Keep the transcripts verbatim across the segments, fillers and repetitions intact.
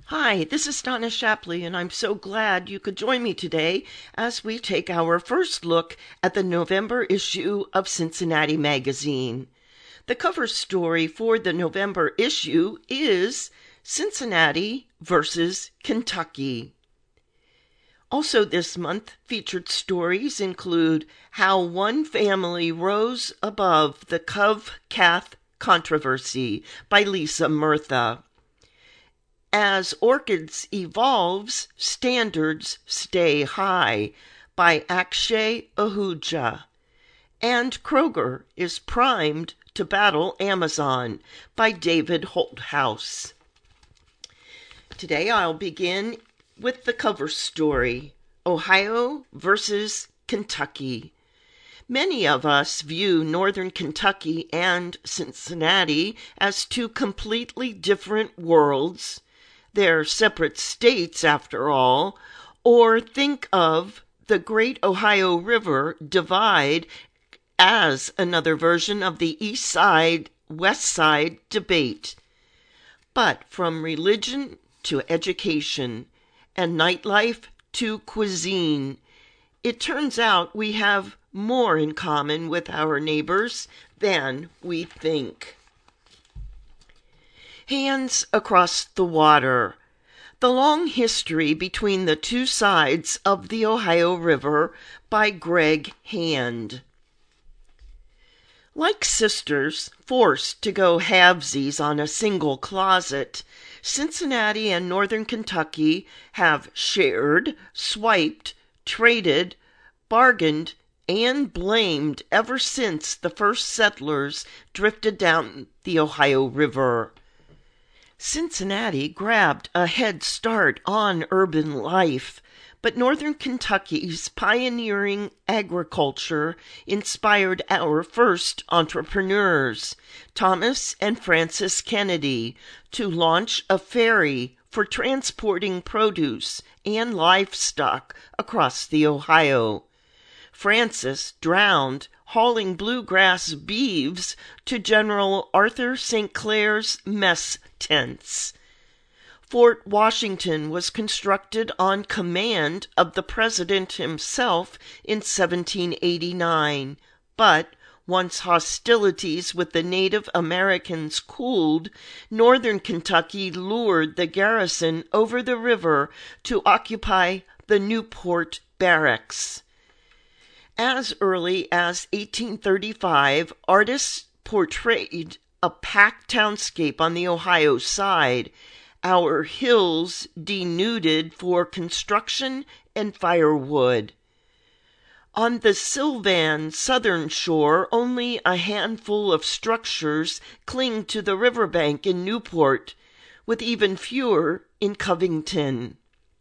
Hi, this is Donna Shapley, and I'm so glad you could join me today as we take our first look at the November issue of Cincinnati Magazine. The cover story for the November issue is Cincinnati versus Kentucky. Also this month, featured stories include How One Family Rose Above the Cov-Cath Controversy by Lisa Murtha. As Orchids Evolves, Standards Stay High by Akshay Ahuja. And Kroger is Primed to Battle Amazon by David Holthouse. Today I'll begin with the cover story, Ohio versus Kentucky. Many of us view northern Kentucky and Cincinnati as two completely different worlds. They're separate states, after all, or think of the Great Ohio River Divide as another version of the East Side, West Side debate. But from religion to education and nightlife to cuisine, it turns out we have more in common with our neighbors than we think. Hands Across the Water. The Long History Between the Two Sides of the Ohio River by Greg Hand. Like sisters, forced to go halvesies on a single closet, Cincinnati and northern Kentucky have shared, swiped, traded, bargained, and blamed ever since the first settlers drifted down the Ohio River. Cincinnati grabbed a head start on urban life, but northern Kentucky's pioneering agriculture inspired our first entrepreneurs, Thomas and Francis Kennedy, to launch a ferry for transporting produce and livestock across the Ohio. Francis drowned hauling bluegrass beeves to General Arthur Saint Clair's mess tents. Fort Washington was constructed on command of the president himself in seventeen eighty-nine, but once hostilities with the Native Americans cooled, northern Kentucky lured the garrison over the river to occupy the Newport Barracks. As early as eighteen thirty-five, artists portrayed a packed townscape on the Ohio side, our hills denuded for construction and firewood. On the Sylvan southern shore, only a handful of structures cling to the riverbank in Newport, with even fewer in Covington.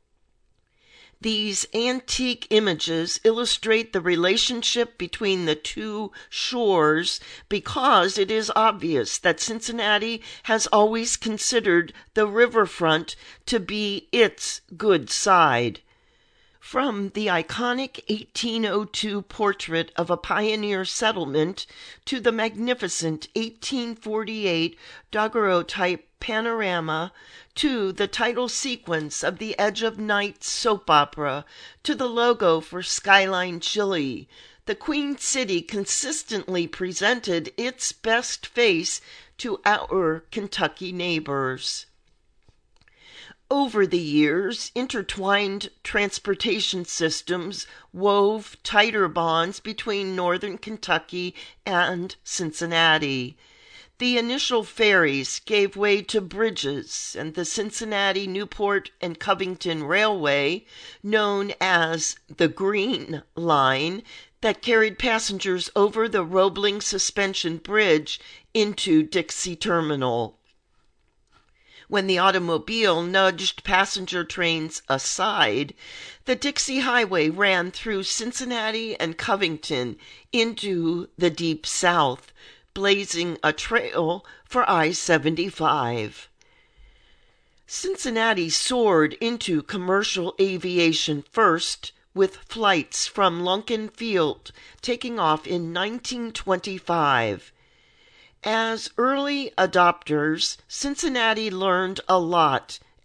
These antique images illustrate the relationship between the two shores because it is obvious that Cincinnati has always considered the riverfront to be its good side. From the iconic eighteen oh two portrait of a pioneer settlement to the magnificent eighteen forty-eight daguerreotype panorama to the title sequence of the Edge of Night soap opera to the logo for Skyline Chili, the Queen City consistently presented its best face to our Kentucky neighbors. Over the years, intertwined transportation systems wove tighter bonds between northern Kentucky and Cincinnati. The initial ferries gave way to bridges, and the Cincinnati, Newport, and Covington Railway, known as the Green Line, that carried passengers over the Roebling Suspension Bridge into Dixie Terminal. When the automobile nudged passenger trains aside, the Dixie Highway ran through Cincinnati and Covington into the Deep South, blazing a trail for I seventy-five. Cincinnati soared into commercial aviation first, with flights from Lunken Field taking off in nineteen twenty-five. As early adopters, Cincinnati learned a lot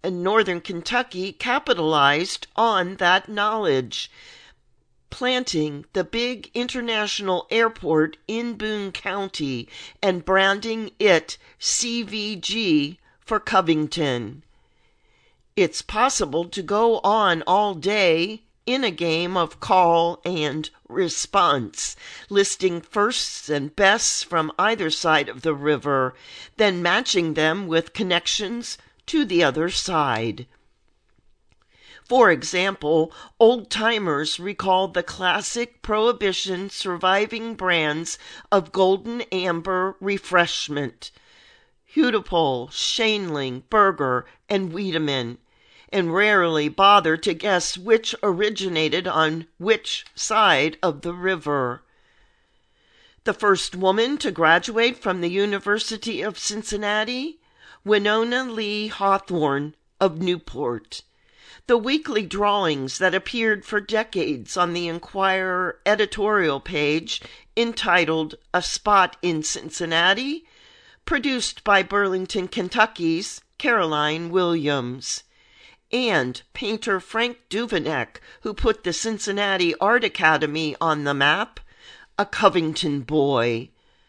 and Northern Kentucky capitalized on that knowledge, planting the big international airport in Boone County and branding it C V G for Covington. It's possible to go on all day in a game of call and response, listing firsts and bests from either side of the river, then matching them with connections to the other side. For example, old-timers recall the classic Prohibition surviving brands of Golden Amber refreshment: Hudepohl, Shaneling, Berger, and Wiedemann, and rarely bother to guess which originated on which side of the river. The first woman to graduate from the University of Cincinnati? Winona Lee Hawthorne of Newport. The weekly drawings that appeared for decades on the Enquirer editorial page, entitled A Spot in Cincinnati, produced by Burlington, Kentucky's Caroline Williams, and painter Frank Duveneck, who put the Cincinnati Art Academy on the map, a Covington boy.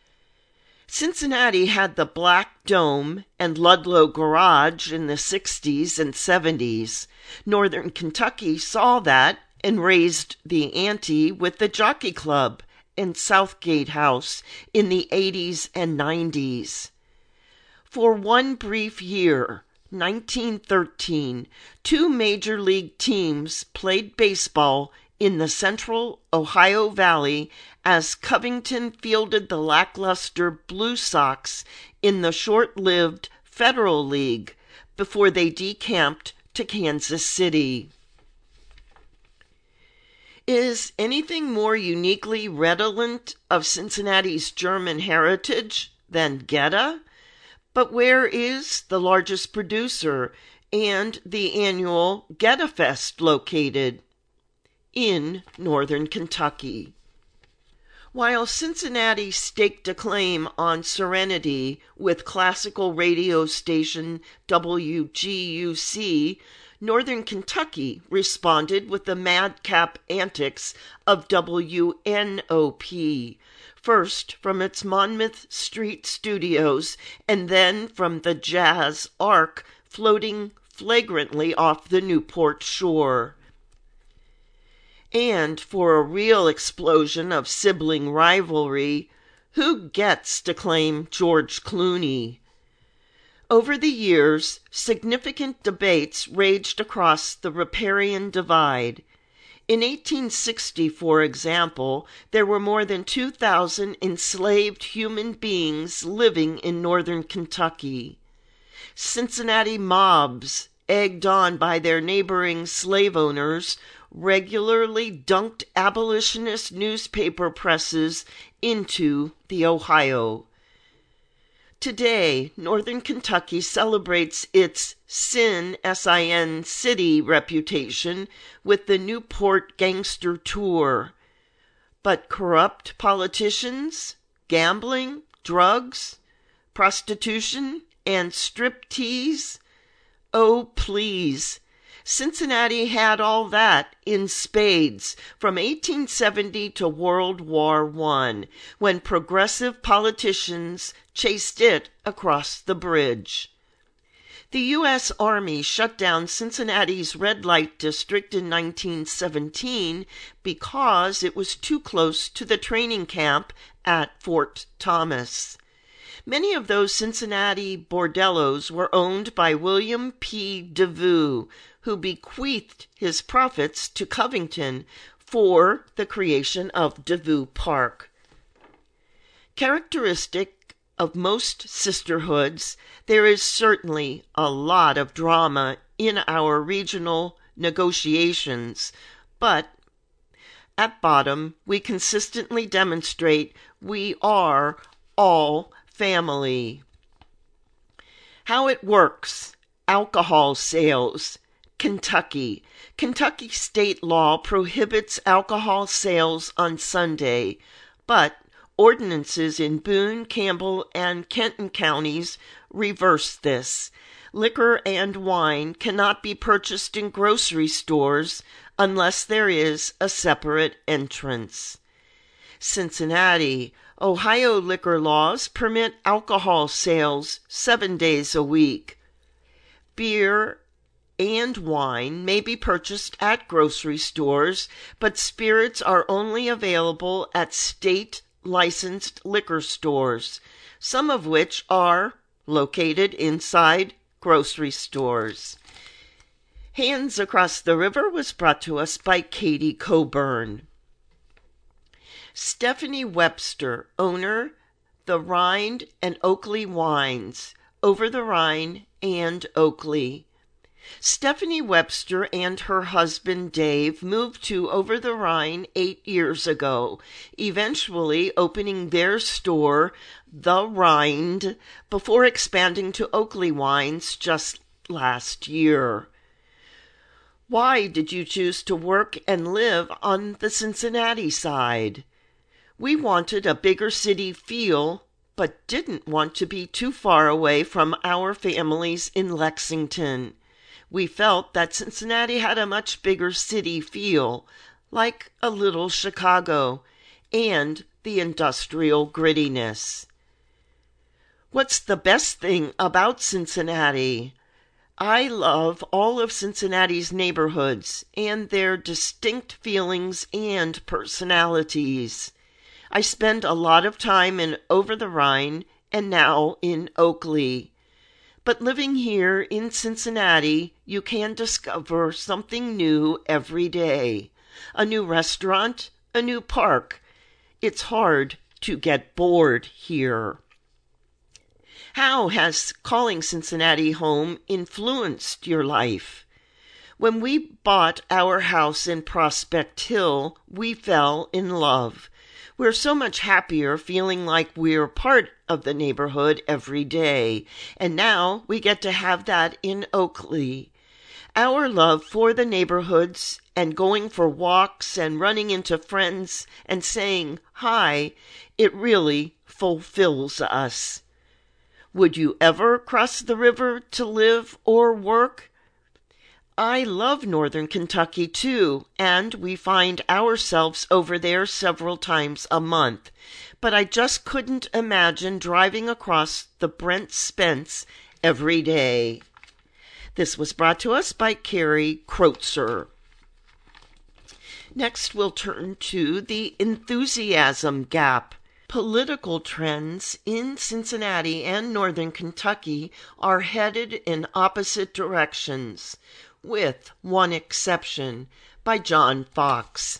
Cincinnati had the Black Dome and Ludlow Garage in the sixties and seventies. Northern Kentucky saw that and raised the ante with the Jockey Club and Southgate House in the eighties and nineties. For one brief year, nineteen thirteen, two major league teams played baseball in the central Ohio Valley as Covington fielded the lackluster Blue Sox in the short-lived Federal League before they decamped to Kansas City. Is anything more uniquely redolent of Cincinnati's German heritage than Goethe? But where is the largest producer and the annual Goethe Fest located? In northern Kentucky. While Cincinnati staked a claim on serenity with classical radio station W G U C, Northern Kentucky responded with the madcap antics of W N O P, first from its Monmouth Street studios and then from the Jazz Ark floating flagrantly off the Newport shore. And for a real explosion of sibling rivalry, who gets to claim George Clooney? Over the years, significant debates raged across the riparian divide. In eighteen sixty, for example, there were more than two thousand enslaved human beings living in northern Kentucky. Cincinnati mobs, egged on by their neighboring slave owners, regularly dunked abolitionist newspaper presses into the Ohio. Today, Northern Kentucky celebrates its Sin, S I N city reputation with the Newport Gangster Tour. But corrupt politicians, gambling, drugs, prostitution, and striptease? Oh, please. Cincinnati had all that in spades from eighteen seventy to World War One, when progressive politicians chased it across the bridge. The U S Army shut down Cincinnati's red light district in nineteen seventeen because it was too close to the training camp at Fort Thomas. Many of those Cincinnati bordellos were owned by William P. DeVue, who bequeathed his profits to Covington for the creation of DeVue Park. Characteristic of most sisterhoods, there is certainly a lot of drama in our regional negotiations, but at bottom, we consistently demonstrate we are all family. How it works. Alcohol sales. Kentucky. Kentucky state law prohibits alcohol sales on Sunday, but ordinances in Boone, Campbell, and Kenton counties reverse this. Liquor and wine cannot be purchased in grocery stores unless there is a separate entrance. Cincinnati, Ohio liquor laws permit alcohol sales seven days a week. Beer and wine may be purchased at grocery stores, but spirits are only available at state-licensed liquor stores, some of which are located inside grocery stores. Hands Across the River was brought to us by Katie Coburn. Stephanie Webster, owner, The Rind and Oakley Wines, Over the Rhine and Oakley. Stephanie Webster and her husband Dave moved to Over the Rhine eight years ago, eventually opening their store, The Rind, before expanding to Oakley Wines just last year. Why did you choose to work and live on the Cincinnati side? We wanted a bigger city feel, but didn't want to be too far away from our families in Lexington. We felt that Cincinnati had a much bigger city feel, like a little Chicago, and the industrial grittiness. What's the best thing about Cincinnati? I love all of Cincinnati's neighborhoods and their distinct feelings and personalities. I spend a lot of time in Over the Rhine and now in Oakley. But living here in Cincinnati, you can discover something new every day. A new restaurant, a new park. It's hard to get bored here. How has calling Cincinnati home influenced your life? When we bought our house in Prospect Hill, we fell in love. We're so much happier feeling like we're part of the neighborhood every day, and now we get to have that in Oakley. Our love for the neighborhoods and going for walks and running into friends and saying hi, it really fulfills us. Would you ever cross the river to live or work? I love Northern Kentucky too, and we find ourselves over there several times a month. But I just couldn't imagine driving across the Brent Spence every day. This was brought to us by Carrie Kreutzer. Next, we'll turn to the enthusiasm gap. Political trends in Cincinnati and Northern Kentucky are headed in opposite directions, with one exception, by John Fox.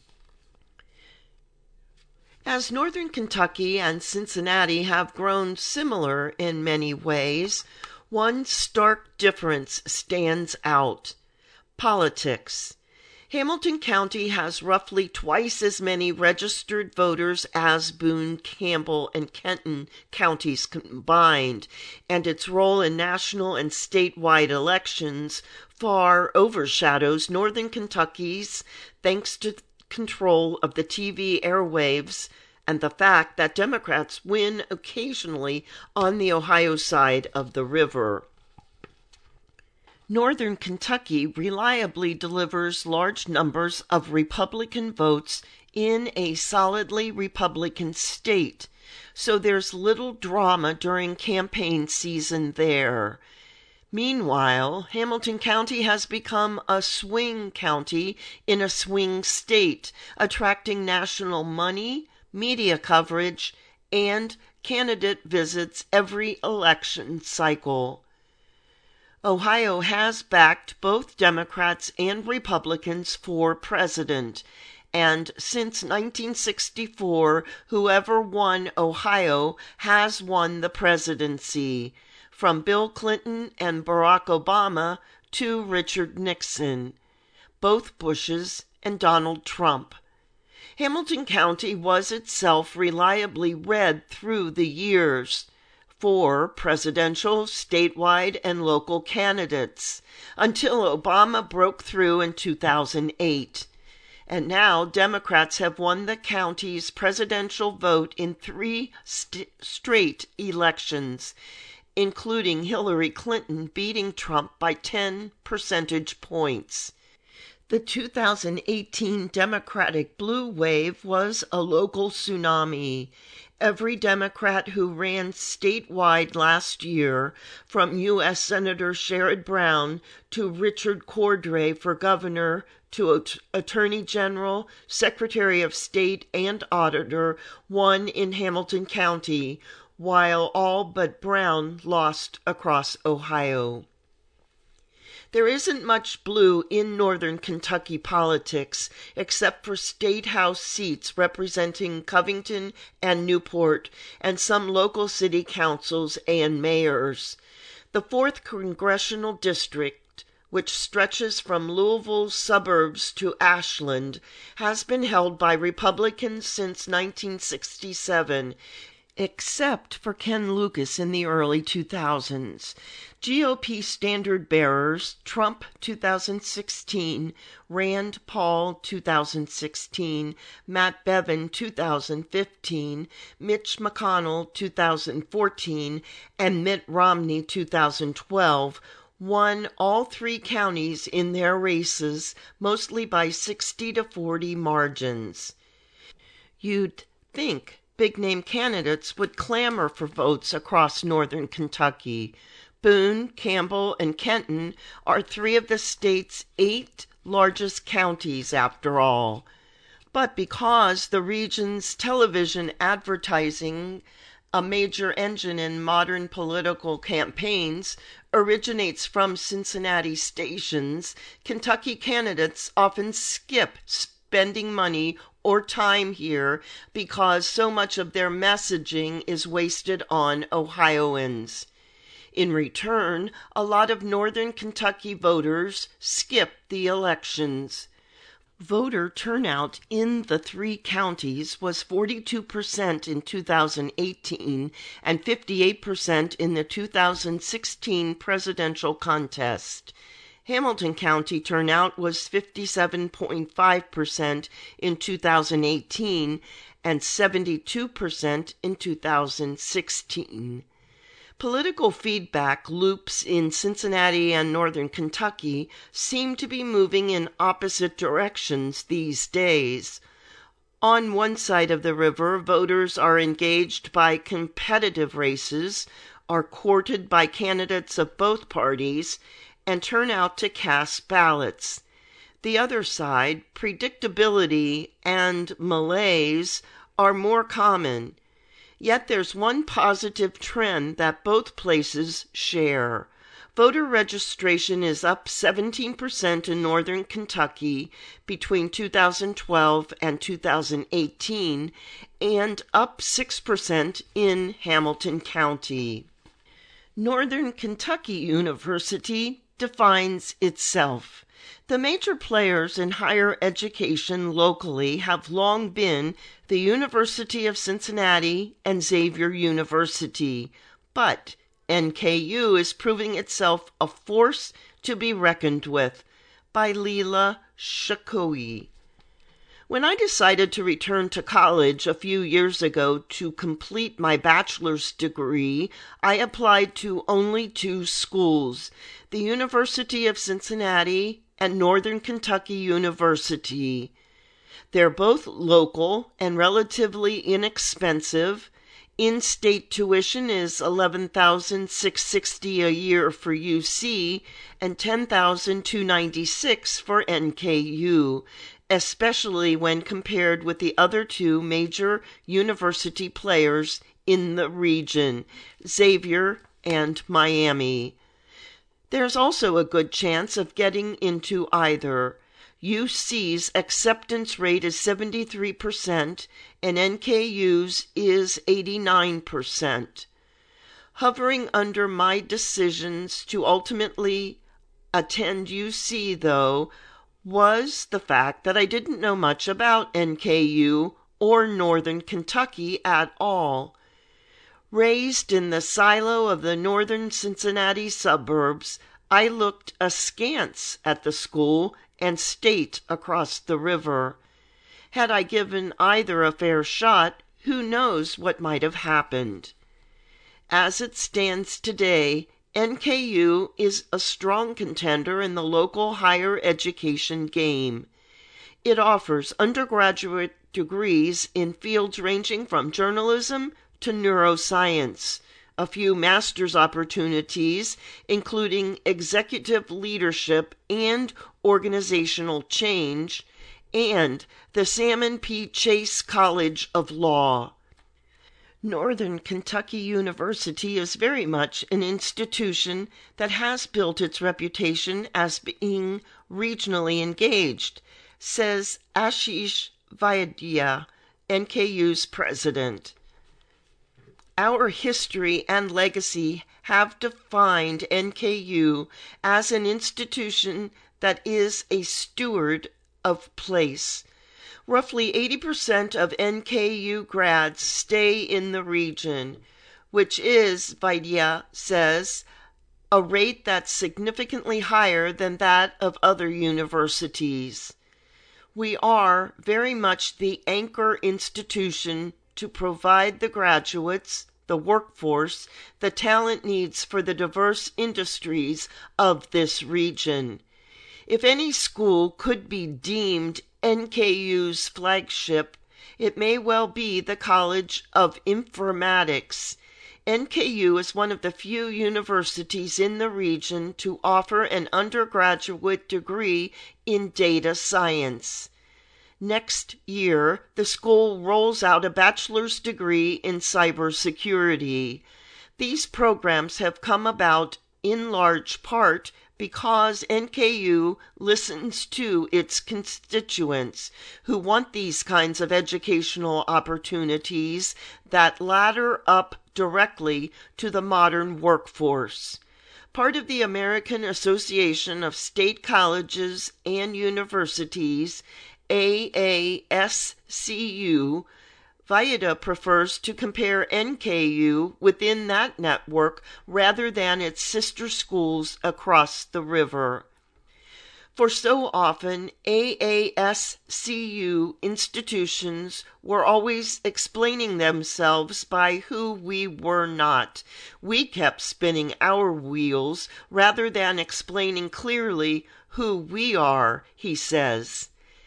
As Northern Kentucky and Cincinnati have grown similar in many ways, one stark difference stands out: politics. Hamilton County has roughly twice as many registered voters as Boone, Campbell, and Kenton counties combined, and its role in national and statewide elections far overshadows Northern Kentucky's, thanks to control of the T V airwaves and the fact that Democrats win occasionally on the Ohio side of the river. Northern Kentucky reliably delivers large numbers of Republican votes in a solidly Republican state, so there's little drama during campaign season there. Meanwhile, Hamilton County has become a swing county in a swing state, attracting national money, media coverage, and candidate visits every election cycle. Ohio has backed both Democrats and Republicans for president, and since nineteen sixty-four, whoever won Ohio has won the presidency, from Bill Clinton and Barack Obama to Richard Nixon, both Bushes and Donald Trump. Hamilton County was itself reliably red through the years, for presidential, statewide, and local candidates, until Obama broke through in two thousand eight. And now Democrats have won the county's presidential vote in three st- straight elections, including Hillary Clinton beating Trump by ten percentage points. The two thousand eighteen Democratic blue wave was a local tsunami. Every Democrat who ran statewide last year, from U S Senator Sherrod Brown to Richard Cordray for governor to Attorney General, Secretary of State, and Auditor, won in Hamilton County, while all but Brown lost across Ohio. There isn't much blue in northern Kentucky politics, except for state house seats representing Covington and Newport, and some local city councils and mayors. The fourth Congressional District, which stretches from Louisville's suburbs to Ashland, has been held by Republicans since nineteen sixty-seven, except for Ken Lucas in the early two thousands. G O P standard bearers: Trump two thousand sixteen, Rand Paul two thousand sixteen, Matt Bevin two thousand fifteen, Mitch McConnell two thousand fourteen, and Mitt Romney two thousand twelve, won all three counties in their races, mostly by sixty to forty margins. You'd think big-name candidates would clamor for votes across northern Kentucky. Boone, Campbell, and Kenton are three of the state's eight largest counties, after all. But because the region's television advertising, a major engine in modern political campaigns, originates from Cincinnati stations, Kentucky candidates often skip spending money or time here because so much of their messaging is wasted on Ohioans. In return, a lot of northern Kentucky voters skip the elections. Voter turnout in the three counties was forty-two percent in two thousand eighteen and fifty-eight percent in the two thousand sixteen presidential contest. Hamilton County turnout was fifty-seven point five percent in two thousand eighteen and seventy-two percent in two thousand sixteen. Political feedback loops in Cincinnati and northern Kentucky seem to be moving in opposite directions these days. On one side of the river, voters are engaged by competitive races, are courted by candidates of both parties, and turn out to cast ballots. The other side, predictability and malaise are more common. Yet there's one positive trend that both places share. Voter registration is up seventeen percent in northern Kentucky between two thousand twelve and two thousand eighteen, and up six percent in Hamilton County. Northern Kentucky University defines itself. The major players in higher education locally have long been the University of Cincinnati and Xavier University, but N K U is proving itself a force to be reckoned with. By Leela Shakouyi. When I decided to return to college a few years ago to complete my bachelor's degree, I applied to only two schools, the University of Cincinnati and Northern Kentucky University. They're both local and relatively inexpensive. In-state tuition is eleven thousand six hundred sixty dollars a year for U C and ten thousand two hundred ninety-six dollars for N K U, especially when compared with the other two major university players in the region, Xavier and Miami. There's also a good chance of getting into either. U C's acceptance rate is seventy-three percent and N K U's is eighty-nine percent. Hovering under my decisions to ultimately attend U C, though, was the fact that I didn't know much about N K U or Northern Kentucky at all. Raised in the silo of the northern Cincinnati suburbs, I looked askance at the school and state across the river. Had I given either a fair shot, who knows what might have happened. As it stands today, N K U is a strong contender in the local higher education game. It offers undergraduate degrees in fields ranging from journalism to neuroscience, a few master's opportunities, including executive leadership and organizational change, and the Salmon P. Chase College of Law. Northern Kentucky University is very much an institution that has built its reputation as being regionally engaged, says Ashish Vaidya, N K U's president. Our history and legacy have defined N K U as an institution that is a steward of place. Roughly eighty percent of N K U grads stay in the region, which is, Vaidya says, a rate that's significantly higher than that of other universities. We are very much the anchor institution to provide the graduates, the workforce, the talent needs for the diverse industries of this region. If any school could be deemed N K U's flagship, it may well be the College of Informatics. N K U is one of the few universities in the region to offer an undergraduate degree in data science. Next year, the school rolls out a bachelor's degree in cybersecurity. These programs have come about in large part because N K U listens to its constituents who want these kinds of educational opportunities that ladder up directly to the modern workforce. Part of the American Association of State Colleges and Universities, A A S C U, Vaidya prefers to compare N K U within that network rather than its sister schools across the river. For so often, A A S C U institutions were always explaining themselves by who we were not. We kept spinning our wheels rather than explaining clearly who we are, he says.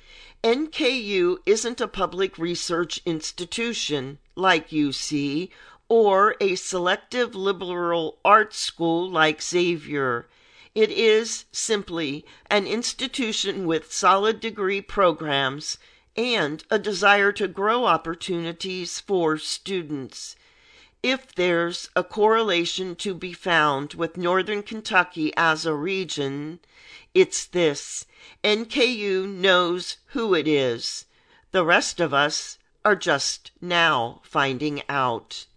N K U isn't a public research institution like U C or a selective liberal arts school like Xavier. It is simply an institution with solid degree programs and a desire to grow opportunities for students. If there's a correlation to be found with Northern Kentucky as a region, it's this: N K U knows who it is. The rest of us are just now finding out.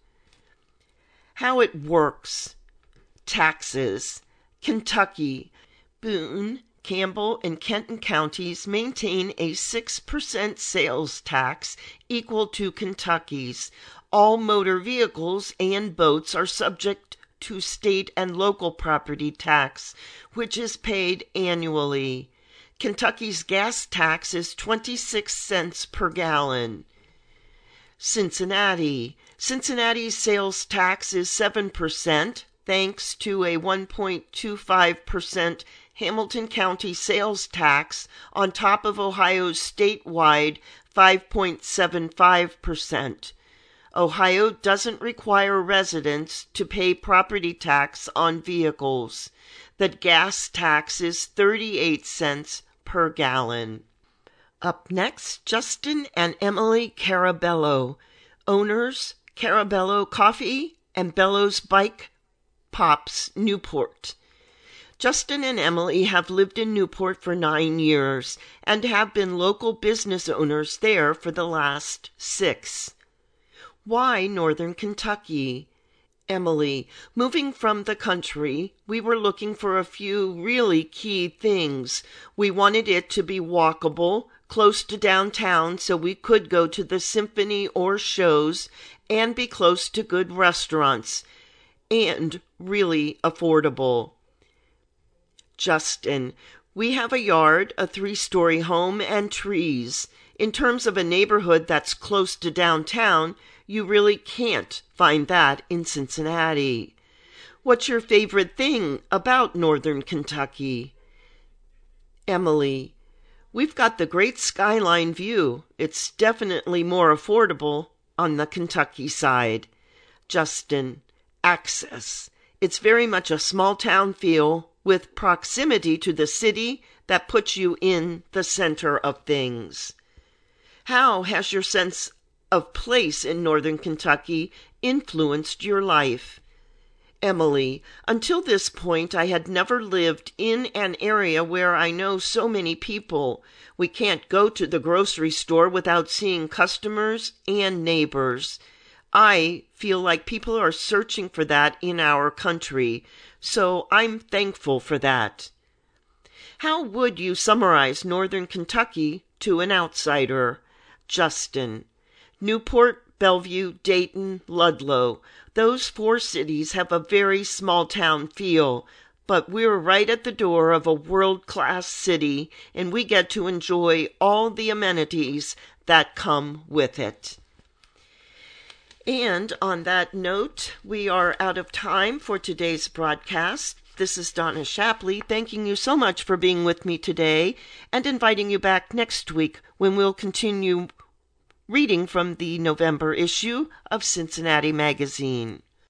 How it works. Taxes. Kentucky. Boone, Campbell, and Kenton counties maintain a six percent sales tax equal to Kentucky's. All motor vehicles and boats are subject to state and local property tax, which is paid annually. Kentucky's gas tax is twenty-six cents per gallon. Cincinnati. Cincinnati's sales tax is seven percent, thanks to a one point two five percent Hamilton County sales tax on top of Ohio's statewide five point seven five percent. Ohio doesn't require residents to pay property tax on vehicles. The gas tax is thirty-eight cents per gallon. Up next, Justin and Emily Carabello, owners, Carabello Coffee and Bellows Bike Pops, Newport. Justin and Emily have lived in Newport for nine years and have been local business owners there for the last six. Why Northern Kentucky? Emily, moving from the country, we were looking for a few really key things. We wanted it to be walkable, close to downtown so we could go to the symphony or shows, and be close to good restaurants, and really affordable. Justin, we have a yard, a three-story home, and trees. In terms of a neighborhood that's close to downtown, You really can't find that in Cincinnati. What's your favorite thing about Northern Kentucky? Emily, we've got the great skyline view. It's definitely more affordable on the Kentucky side. Justin, access. It's very much a small town feel with proximity to the city that puts you in the center of things. How has your sense of place in Northern Kentucky influenced your life? Emily, until this point, I had never lived in an area where I know so many people. We can't go to the grocery store without seeing customers and neighbors. I feel like people are searching for that in our country, so I'm thankful for that. How would you summarize Northern Kentucky to an outsider? Justin, Newport, Bellevue, Dayton, Ludlow. Those four cities have a very small town feel, but we're right at the door of a world-class city, and we get to enjoy all the amenities that come with it. And on that note, we are out of time for today's broadcast. This is Donna Shapley, thanking you so much for being with me today and inviting you back next week when we'll continue reading from the November issue of Cincinnati Magazine.